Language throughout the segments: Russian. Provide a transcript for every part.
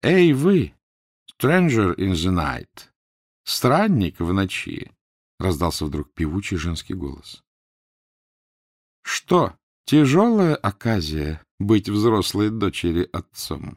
— Эй, вы! Stranger in the night! Странник в ночи! — раздался вдруг певучий женский голос. — Что, тяжелая оказия быть взрослой дочери отцом?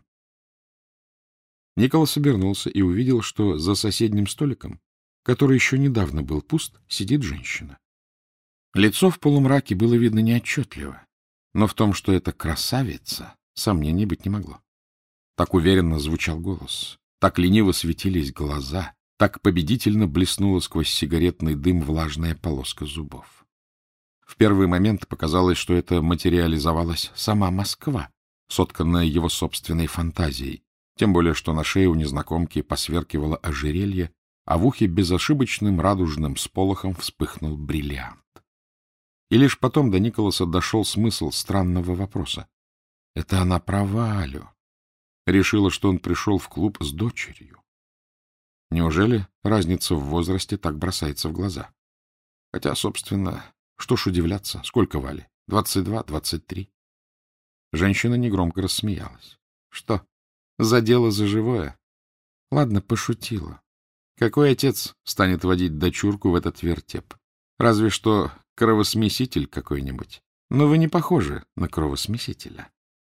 Николас обернулся и увидел, что за соседним столиком, который еще недавно был пуст, сидит женщина. Лицо в полумраке было видно неотчетливо, но в том, что это красавица, сомнений быть не могло. Так уверенно звучал голос, так лениво светились глаза, так победительно блеснула сквозь сигаретный дым влажная полоска зубов. В первый момент показалось, что это материализовалась сама Москва, сотканная его собственной фантазией, тем более что на шее у незнакомки посверкивало ожерелье, а в ухе безошибочным радужным сполохом вспыхнул бриллиант. И лишь потом до Николаса дошел смысл странного вопроса. Это она про Валю. Решила, что он пришел в клуб с дочерью. Неужели разница в возрасте так бросается в глаза? Хотя, собственно, что ж удивляться, сколько Вали? 22, 23. Женщина негромко рассмеялась. Что, задела за живое? Ладно, пошутила. Какой отец станет водить дочурку в этот вертеп? Разве что кровосмеситель какой-нибудь. Но вы не похожи на кровосмесителя.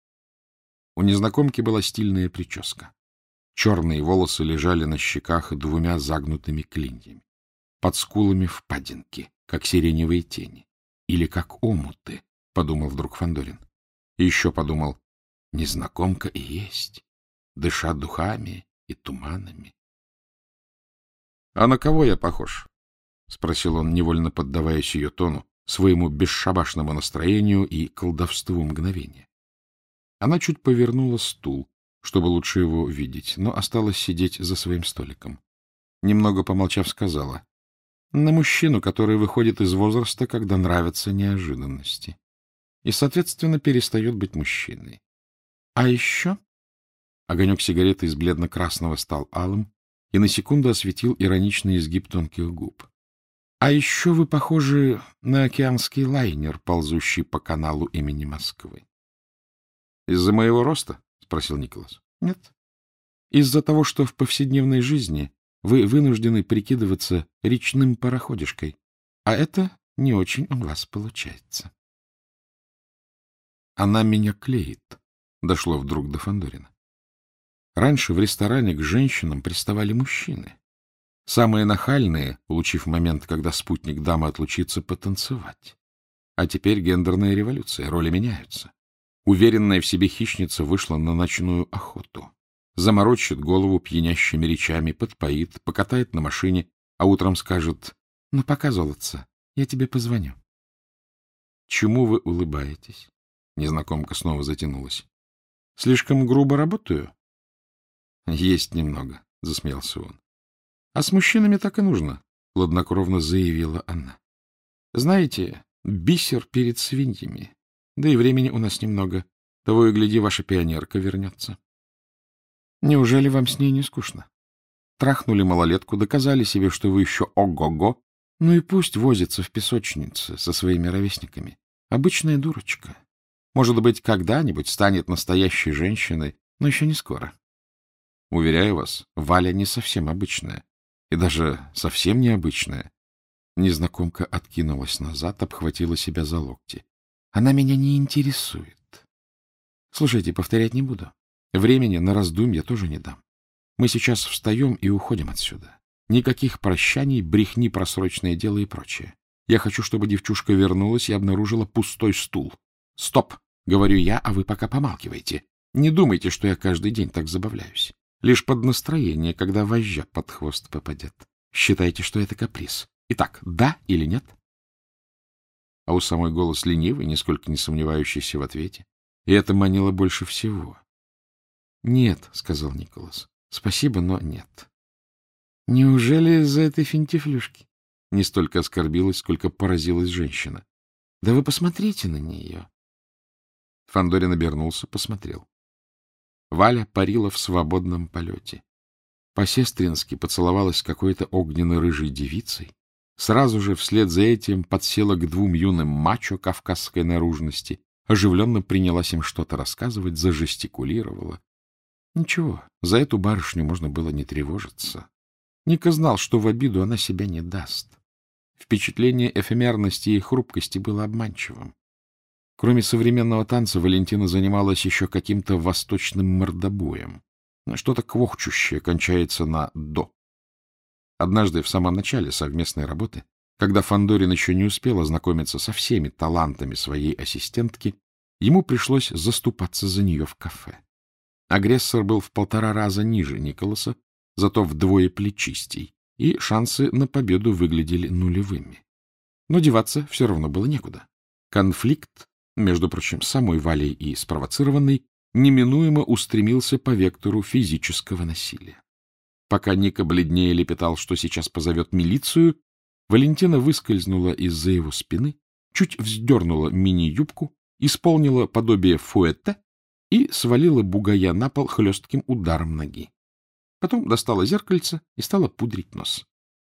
У незнакомки была стильная прическа. Черные волосы лежали на щеках двумя загнутыми клиньями. Под скулами впадинки, как сиреневые тени. Или как омуты, подумал вдруг Фандорин. И еще подумал, незнакомка и есть, дыша духами и туманами. — А на кого я похож? — спросил он, невольно поддаваясь ее тону, своему бесшабашному настроению и колдовству мгновения. Она чуть повернула стул, чтобы лучше его видеть, но осталась сидеть за своим столиком. Немного помолчав, сказала: — На мужчину, который выходит из возраста, когда нравятся неожиданности, и, соответственно, перестает быть мужчиной. А еще... Огонек сигареты из бледно-красного стал алым и на секунду осветил ироничный изгиб тонких губ. — А еще вы похожи на океанский лайнер, ползущий по каналу имени Москвы. — Из-за моего роста? — спросил Николас. — Нет. Из-за того, что в повседневной жизни вы вынуждены прикидываться речным пароходишкой, а это не очень у вас получается. — Она меня клеит, — дошло вдруг до Фандорина. Раньше в ресторане к женщинам приставали мужчины. Самые нахальные, улучив момент, когда спутник дамы отлучится, потанцевать. А теперь гендерная революция, роли меняются. Уверенная в себе хищница вышла на ночную охоту. Заморочит голову пьянящими речами, подпоит, покатает на машине, а утром скажет: — Ну, пока, золотце, я тебе позвоню. — Чему вы улыбаетесь? Незнакомка снова затянулась. — Слишком грубо работаю? — Есть немного, — засмеялся он. — А с мужчинами так и нужно, — хладнокровно заявила она. — Знаете, бисер перед свиньями. Да и времени у нас немного. Того и гляди, ваша пионерка вернется. Неужели вам с ней не скучно? Трахнули малолетку, доказали себе, что вы еще ого-го, ну и пусть возится в песочнице со своими ровесниками. Обычная дурочка. Может быть, когда-нибудь станет настоящей женщиной, но еще не скоро. Уверяю вас, Валя не совсем обычная. И даже совсем необычная. Незнакомка откинулась назад, обхватила себя за локти. Она меня не интересует. Слушайте, повторять не буду. Времени на раздумья тоже не дам. Мы сейчас встаем и уходим отсюда. Никаких прощаний, брехни про срочное дело и прочее. Я хочу, чтобы девчушка вернулась и обнаружила пустой стул. Стоп, говорю я, а вы пока помалкивайте. Не думайте, что я каждый день так забавляюсь. Лишь под настроение, когда вожжа под хвост попадет. Считайте, что это каприз. Итак, да или нет? А у самой голос ленивый, нисколько не сомневающийся в ответе. И это манило больше всего. — Нет, — сказал Николас. — Спасибо, но нет. — Неужели из-за этой финтифлюшки? Не столько оскорбилась, сколько поразилась женщина. — Да вы посмотрите на нее. Фандорин обернулся, посмотрел. Валя парила в свободном полете. По-сестрински поцеловалась с какой-то огненно-рыжей девицей. Сразу же вслед за этим подсела к двум юным мачо кавказской наружности, оживленно принялась им что-то рассказывать, зажестикулировала. Ничего, за эту барышню можно было не тревожиться. Ника знал, что в обиду она себя не даст. Впечатление эфемерности и хрупкости было обманчивым. Кроме современного танца, Валентина занималась еще каким-то восточным мордобоем. Что-то квохчущее кончается на «до». Однажды в самом начале совместной работы, когда Фандорин еще не успел ознакомиться со всеми талантами своей ассистентки, ему пришлось заступаться за нее в кафе. Агрессор был в 1,5 раза ниже Николаса, зато вдвое плечистей, и шансы на победу выглядели нулевыми. Но деваться все равно было некуда. Конфликт, между прочим, самой Валей и спровоцированный, неминуемо устремился по вектору физического насилия. Пока Ника бледнее лепетал, что сейчас позовет милицию, Валентина выскользнула из-за его спины, чуть вздернула мини-юбку, исполнила подобие фуэте и свалила бугая на пол хлестким ударом ноги. Потом достала зеркальце и стала пудрить нос.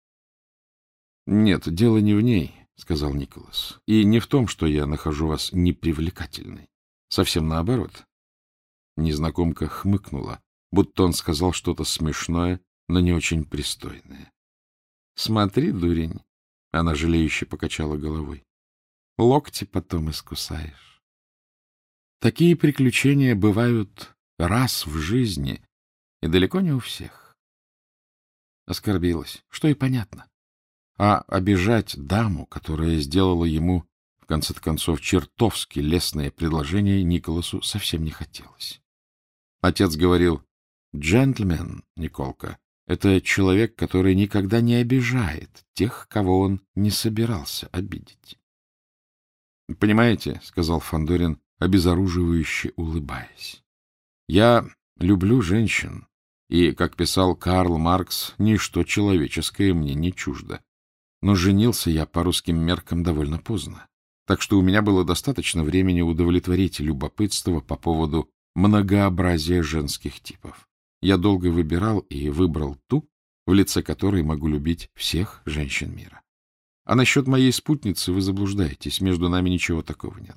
— Нет, дело не в ней, — сказал Николас, — и не в том, что я нахожу вас непривлекательной. Совсем наоборот. Незнакомка хмыкнула, будто он сказал что-то смешное, но не очень пристойное. — Смотри, дурень, — она жалеюще покачала головой, — локти потом искусаешь. Такие приключения бывают раз в жизни, и далеко не у всех. Оскорбилась, что и понятно. А обижать даму, которая сделала ему, в конце концов, чертовски лестное предложение, Николасу совсем не хотелось. Отец говорил: «Джентльмен, Николка, это человек, который никогда не обижает тех, кого он не собирался обидеть». «Понимаете, — сказал Фандорин, обезоруживающе улыбаясь, — я люблю женщин, и, как писал Карл Маркс, ничто человеческое мне не чуждо. Но женился я по русским меркам довольно поздно, так что у меня было достаточно времени удовлетворить любопытство по поводу многообразия женских типов. Я долго выбирал и выбрал ту, в лице которой могу любить всех женщин мира. А насчет моей спутницы вы заблуждаетесь, между нами ничего такого нет.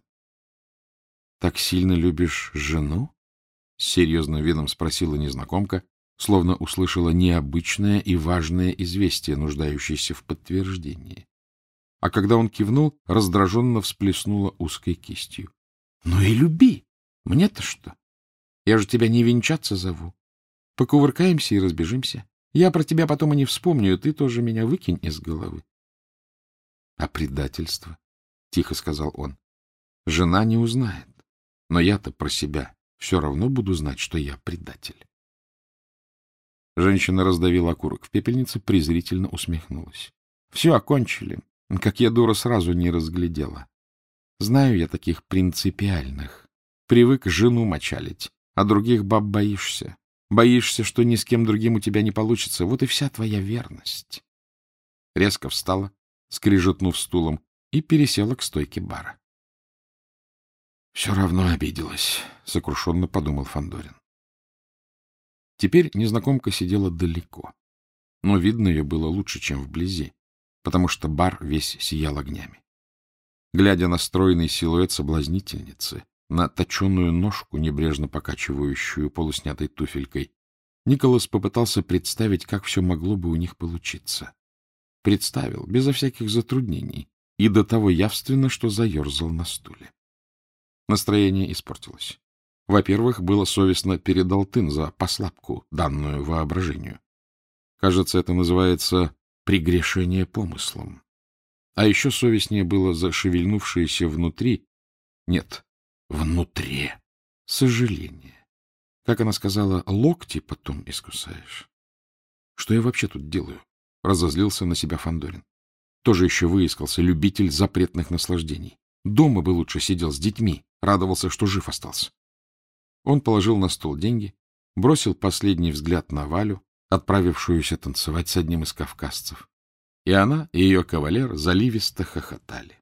— Так сильно любишь жену? — с серьезным видом спросила незнакомка, словно услышала необычное и важное известие, нуждающееся в подтверждении. А когда он кивнул, раздраженно всплеснула узкой кистью. — Ну и люби! Мне-то что? Я же тебя не венчаться зову. Покувыркаемся и разбежимся. Я про тебя потом и не вспомню, и ты тоже меня выкинь из головы. — А предательство? — тихо сказал он. — Жена не узнает, но я-то про себя все равно буду знать, что я предатель. Женщина раздавила окурок в пепельнице, презрительно усмехнулась. — Все, окончили. Как я, дура, сразу не разглядела. Знаю я таких принципиальных. Привык жену мочалить, а других баб боишься. Боишься, что ни с кем другим у тебя не получится. Вот и вся твоя верность. Резко встала, скрижетнув стулом, и пересела к стойке бара. — Все равно обиделась, — сокрушенно подумал Фандорин. Теперь незнакомка сидела далеко, но видно ее было лучше, чем вблизи, потому что бар весь сиял огнями. Глядя на стройный силуэт соблазнительницы, на точеную ножку, небрежно покачивающую полуснятой туфелькой, Николас попытался представить, как все могло бы у них получиться. Представил, безо всяких затруднений, и до того явственно, что заерзал на стуле. Настроение испортилось. Во-первых, было совестно перед Алтын за послабку, данную воображению. Кажется, это называется прегрешение помыслом. А еще совестнее было за шевельнувшееся внутри, нет, внутри, сожаление. Как она сказала, локти потом искусаешь. Что я вообще тут делаю? Разозлился на себя Фандорин. Тоже еще выискался любитель запретных наслаждений. Дома бы лучше сидел с детьми, радовался, что жив остался. Он положил на стол деньги, бросил последний взгляд на Валю, отправившуюся танцевать с одним из кавказцев. И она, и ее кавалер заливисто хохотали.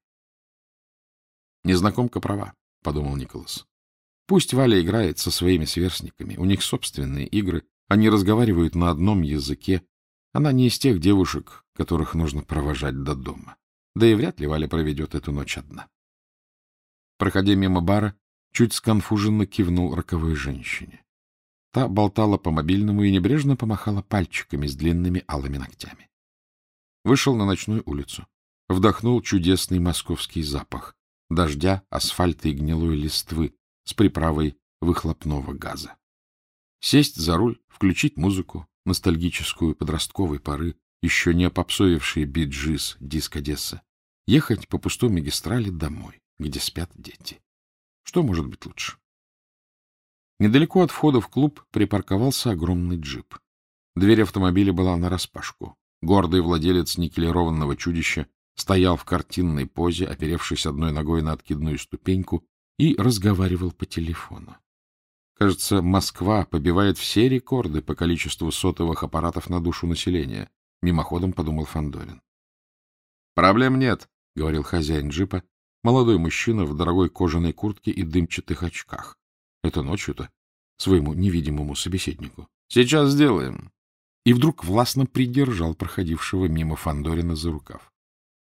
«Незнакомка права», — подумал Николас. «Пусть Валя играет со своими сверстниками, у них собственные игры, они разговаривают на одном языке. Она не из тех девушек, которых нужно провожать до дома. Да и вряд ли Валя проведет эту ночь одна». Проходя мимо бара, чуть сконфуженно кивнул роковой женщине. Та болтала по мобильному и небрежно помахала пальчиками с длинными алыми ногтями. Вышел на ночную улицу. Вдохнул чудесный московский запах дождя, асфальта и гнилой листвы с приправой выхлопного газа. Сесть за руль, включить музыку, ностальгическую подростковой поры, еще не опопсовившие Бee-Gees, диск Одесса, ехать по пустой магистрали домой, где спят дети. Что может быть лучше? Недалеко от входа в клуб припарковался огромный джип. Дверь автомобиля была нараспашку. Гордый владелец никелированного чудища стоял в картинной позе, оперевшись одной ногой на откидную ступеньку, и разговаривал по телефону. Кажется, Москва побивает все рекорды по количеству сотовых аппаратов на душу населения, мимоходом подумал Фандорин. Проблем нет, — говорил хозяин джипа, молодой мужчина в дорогой кожаной куртке и дымчатых очках. Это ночью-то своему невидимому собеседнику. Сейчас сделаем. И вдруг властно придержал проходившего мимо Фандорина за рукав.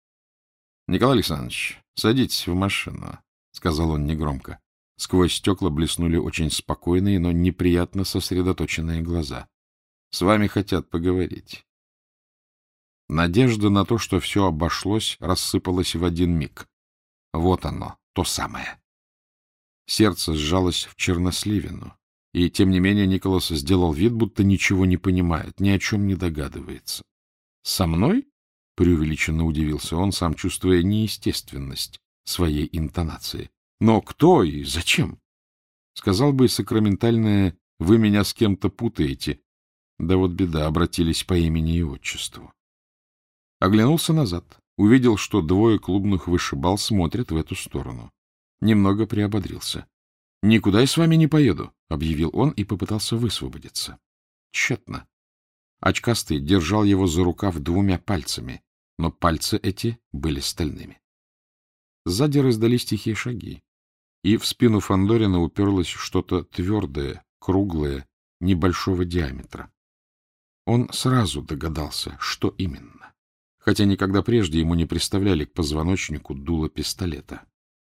— Николай Александрович, садитесь в машину, — сказал он негромко. Сквозь стекла блеснули очень спокойные, но неприятно сосредоточенные глаза. — С вами хотят поговорить. Надежда на то, что все обошлось, рассыпалась в один миг. Вот оно, то самое. Сердце сжалось в черносливину, и, тем не менее, Николас сделал вид, будто ничего не понимает, ни о чем не догадывается. — Со мной? — преувеличенно удивился он, сам чувствуя неестественность своей интонации. — Но кто и зачем? Сказал бы сакраментальное «вы меня с кем-то путаете». Да вот беда, обратились по имени и отчеству. Оглянулся назад, увидел, что двое клубных вышибал смотрят в эту сторону. Немного приободрился. — Никуда я с вами не поеду, — объявил он и попытался высвободиться. Тщетно. Очкастый держал его за рукав двумя пальцами, но пальцы эти были стальными. Сзади раздались тихие шаги, и в спину Фандорина уперлось что-то твердое, круглое, небольшого диаметра. Он сразу догадался, что именно, хотя никогда прежде ему не приставляли к позвоночнику дуло пистолета.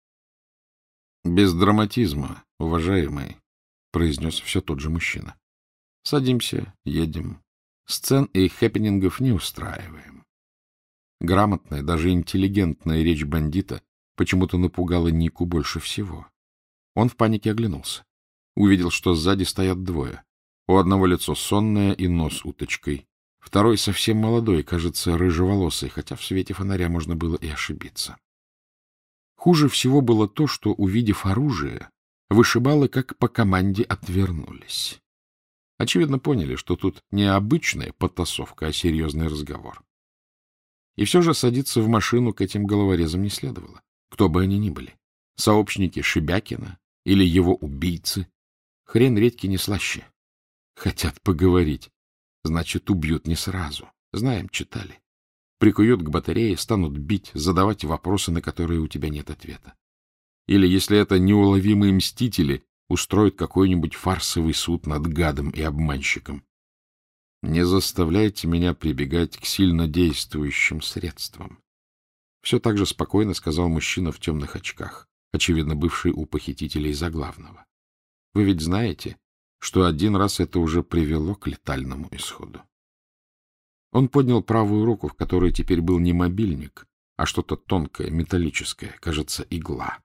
— Без драматизма, уважаемый, — произнес все тот же мужчина. — Садимся, едем. Сцен и хэппинингов не устраиваем. Грамотная, даже интеллигентная речь бандита почему-то напугала Нику больше всего. Он в панике оглянулся. Увидел, что сзади стоят двое. У одного лицо сонное и нос уточкой. Второй совсем молодой, кажется, рыжеволосый, хотя в свете фонаря можно было и ошибиться. Хуже всего было то, что, увидев оружие, вышибалы как по команде отвернулись. Очевидно, поняли, что тут не обычная потасовка, а серьезный разговор. И все же садиться в машину к этим головорезам не следовало, кто бы они ни были. Сообщники Шебякина или его убийцы. Хрен редьки не слаще. Хотят поговорить. Значит, убьют не сразу. Знаем, читали. Прикуют к батарее, станут бить, задавать вопросы, на которые у тебя нет ответа. Или, если это неуловимые мстители, устроят какой-нибудь фарсовый суд над гадом и обманщиком. Не заставляйте меня прибегать к сильнодействующим средствам. Все так же спокойно сказал мужчина в темных очках, очевидно, бывший у похитителей заглавного. Вы ведь знаете, что один раз это уже привело к летальному исходу. Он поднял правую руку, в которой теперь был не мобильник, а что-то тонкое, металлическое, кажется, игла.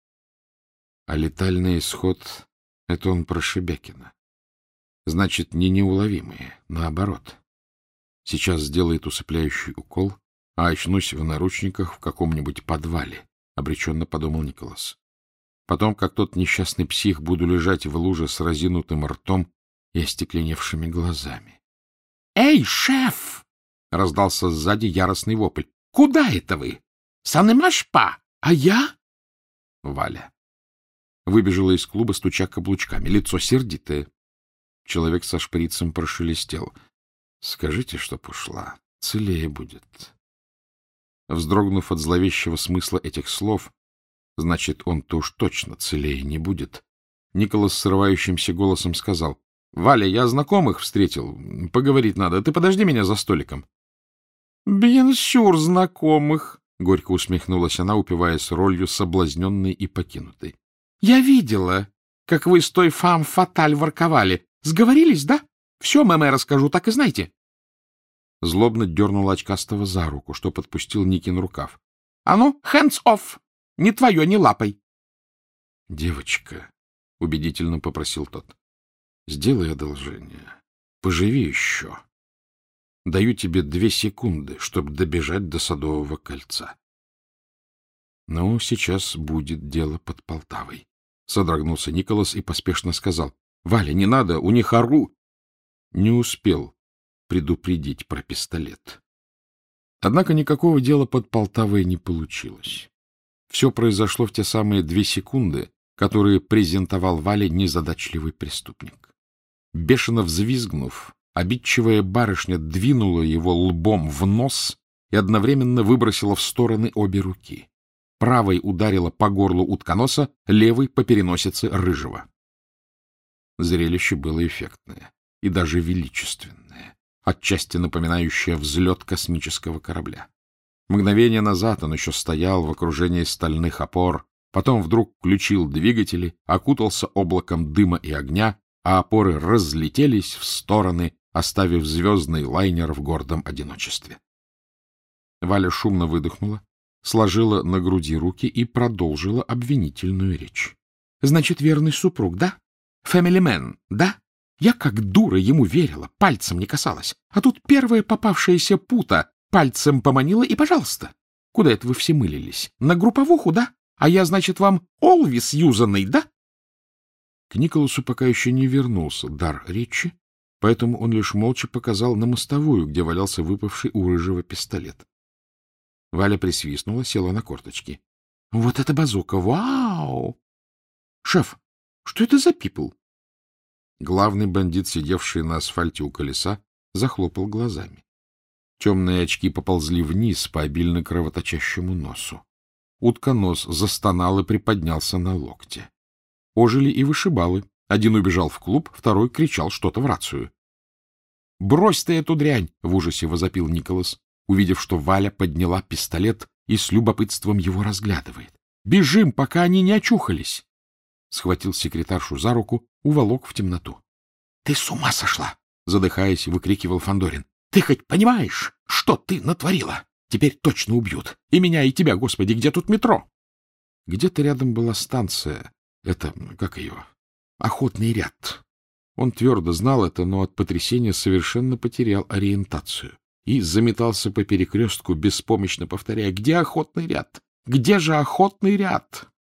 А летальный исход — это он про Шебякина. Значит, не неуловимые, наоборот. Сейчас сделает усыпляющий укол, а очнусь в наручниках в каком-нибудь подвале, — обреченно подумал Николас. Потом, как тот несчастный псих, буду лежать в луже с разинутым ртом и остекленевшими глазами. — Эй, шеф! — раздался сзади яростный вопль. — Куда это вы? Санемашпа? А я? Валя выбежала из клуба, стуча каблучками, лицо сердитое. Человек со шприцем прошелестел. — Скажите, чтоб ушла, целее будет. Вздрогнув от зловещего смысла этих слов, значит, он-то уж точно целее не будет, Николас срывающимся голосом сказал: — Валя, я знакомых встретил, поговорить надо, ты подожди меня за столиком. — Бьен сюр знакомых, — горько усмехнулась она, упиваясь ролью соблазненной и покинутой. — Я видела, как вы с той фам-фаталь ворковали. Сговорились, да? Все, мэме, расскажу, так и знайте. Злобно дернул очкастого за руку, что подпустил Никин рукав. — А ну, hands off! Не твое, не лапой. — Девочка, — убедительно попросил тот, — сделай одолжение. Поживи еще. Даю тебе 2 секунды, чтобы добежать до Садового кольца. — Ну, сейчас будет дело под Полтавой. Содрогнулся Николас и поспешно сказал. — Валя, не надо, у них ору. Не успел предупредить про пистолет. Однако никакого дела под Полтавой не получилось. Все произошло в те самые 2 секунды, которые презентовал Вале незадачливый преступник. Бешено взвизгнув, обидчивая барышня двинула его лбом в нос и одновременно выбросила в стороны обе руки. Правой ударила по горлу утконоса, левой — по переносице рыжего. Зрелище было эффектное и даже величественное, отчасти напоминающее взлет космического корабля. Мгновение назад он еще стоял в окружении стальных опор, потом вдруг включил двигатели, окутался облаком дыма и огня, а опоры разлетелись в стороны, оставив звездный лайнер в гордом одиночестве. Валя шумно выдохнула, сложила на груди руки и продолжила обвинительную речь. — Значит, верный супруг, да? Family man, да? Я как дура ему верила, пальцем не касалась. А тут первая попавшаяся пута пальцем поманила и, пожалуйста. Куда это вы все мылились? На групповуху, да? А я, значит, вам Олвис юзанный, да? К Николасу пока еще не вернулся дар речи, поэтому он лишь молча показал на мостовую, где валялся выпавший у рыжего пистолет. Валя присвистнула, села на корточки. — Вот это базука! Вау! — Шеф, что это за пипл? Главный бандит, сидевший на асфальте у колеса, захлопал глазами. Темные очки поползли вниз по обильно кровоточащему носу. Утконос застонал и приподнялся на локте. Ожили и вышибалы. Один убежал в клуб, второй кричал что-то в рацию. — Брось ты эту дрянь! — в ужасе возопил Николас, увидев, что Валя подняла пистолет и с любопытством его разглядывает. — Бежим, пока они не очухались! Схватил секретаршу за руку, уволок в темноту. — Ты с ума сошла! — задыхаясь, выкрикивал Фандорин. — Ты хоть понимаешь, что ты натворила? Теперь точно убьют. И меня, и тебя, господи, где тут метро? Где-то рядом была станция. Это, как ее, охотный ряд. Он твердо знал это, но от потрясения совершенно потерял ориентацию и заметался по перекрестку, беспомощно повторяя: «Где охотный ряд? Где же охотный ряд?»